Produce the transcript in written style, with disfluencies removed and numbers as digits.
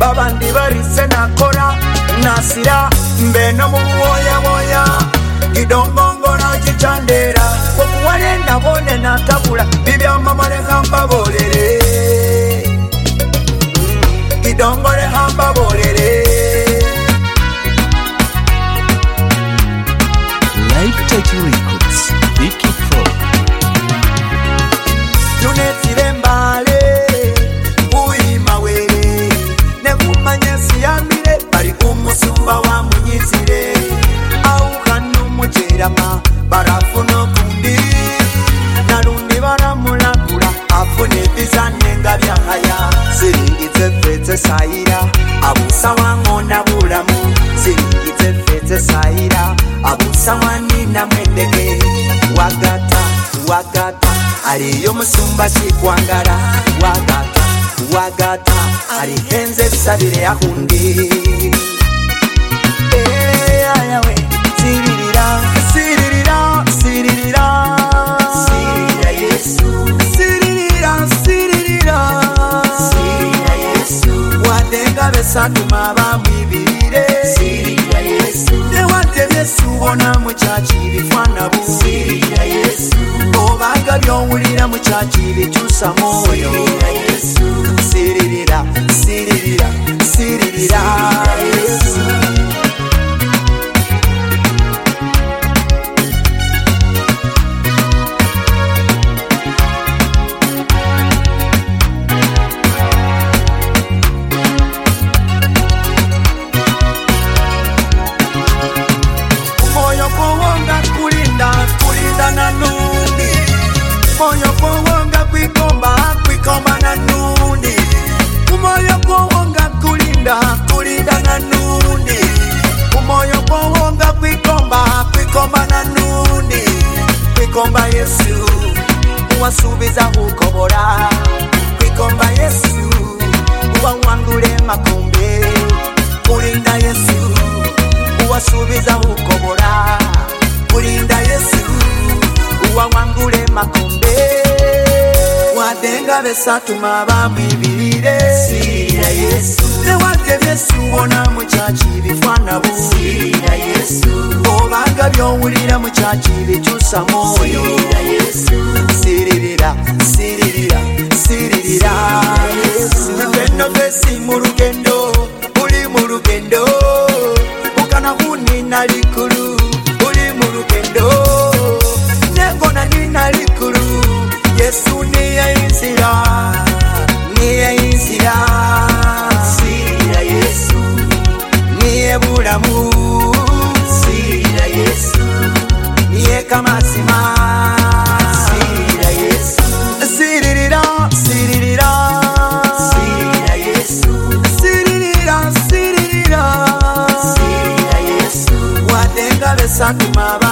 abandi barise nakora nasira mbeno mu boya boya idongongora chichandera okuwale nabone natabula bibya mamale hamba bolere idongore hamba bolere Live Touch Records, Vicky Pro. Tunetire mbale uima wele nekumanya siyamire bari umusumba wa munyizire au kanu mujerama barafuno kundi narundi baramulakura afune bizanenga byahaya siringize fete saira abusa wangona bulamu siringize fete saira abusa wanina mwendege wagata ariyo musumba sikwangara wagata arihenze sabire yahundi ayawe siririra Yesu siririra Yesu wadenga besatu mabamwibirire siririra Yesu newate Yesu bona muchachi bifana bu siririra Yesu obaga byowulira muchachi bichusa moyo siririra Yesu moyo kuwonga kulinda na nundi moyo kuwonga kwikomba na nundi moyo kuwonga kulinda na nundi moyo kuwonga kwikomba na nundi kwikomba Yesu uwasubiza ukobora kwikomba Yesu uwangule makombe kulinda Yesu uwasubiza ukobora kulinda Yesu uwangule makombe wadenga besatu mabamwibirire siririra Yesu newate Yesu bona muchachi bifana bu siririra Yesu obaga byowulira muchachi bichusa moyo siririra Yesu beno besi mu rugendo uli mu rugendo ukana hunina likuru uli mu rugendo nengona nina likuru Yesu niye inzira siririra Yesu niye bulamu siririra Yesu niye kamasima siririra Yesu siririra Yesu siririra Yesu wadenga besatu maba